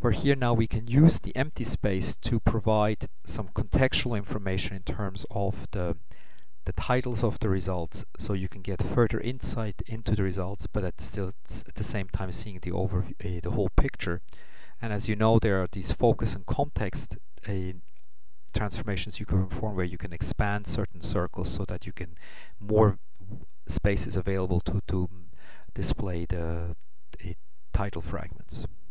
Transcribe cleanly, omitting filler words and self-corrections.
where here now we can use the empty space to provide some contextual information in terms of the titles of the results, so you can get further insight into the results, but at the same time seeing the overview, the whole picture. And as you know, there are these focus and context transformations you can perform where you can expand certain circles so that you can more space is available to display the title fragments.